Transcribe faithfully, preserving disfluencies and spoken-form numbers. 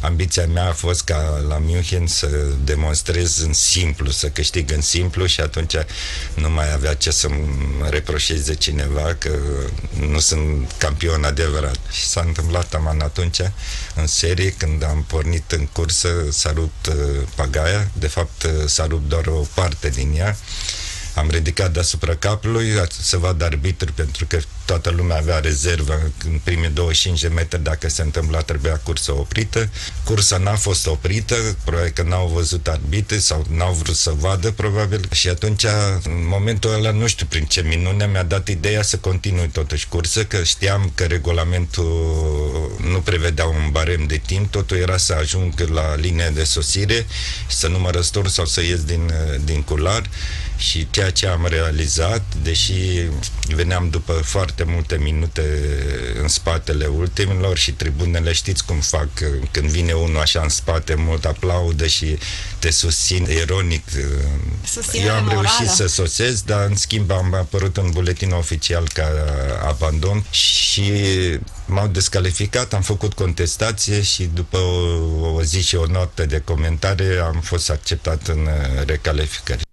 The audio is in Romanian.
ambiția mea a fost ca la München să demonstrez în simplu, să câștig în simplu și atunci nu mai avea ce să-mi reproșeze cineva că nu sunt campion adevărat. Și s-a întâmplat aman atunci, în serie, când am pornit în cursă, s-a rupt uh, pagaia, de fapt uh, s-a rupt doar o parte din ea. Am ridicat deasupra capului să vadă arbitru, pentru că toată lumea avea rezervă în primii douăzeci și cinci de metri, dacă se întâmpla trebuia cursa oprită. Cursa n-a fost oprită, probabil că n-au văzut arbitri sau n-au vrut să vadă, probabil. Și atunci, în momentul ăla, nu știu prin ce minune, mi-a dat ideea să continui totuși cursă, că știam că regulamentul nu prevedea un barem de timp, totul era să ajung la linia de sosire, să nu mă răstor sau să ies din, din cular. Și ceea ce am realizat, deși veneam după foarte multe minute în spatele ultimilor și tribunele, știți cum fac, când vine unul așa în spate, mult aplaudă și te susțin ironic. Susținere Eu am morală. reușit să sosez, dar în schimb am apărut în buletinul oficial ca abandon și m-au descalificat, am făcut contestație și după o, o zi și o noapte de comentarii am fost acceptat în recalificări.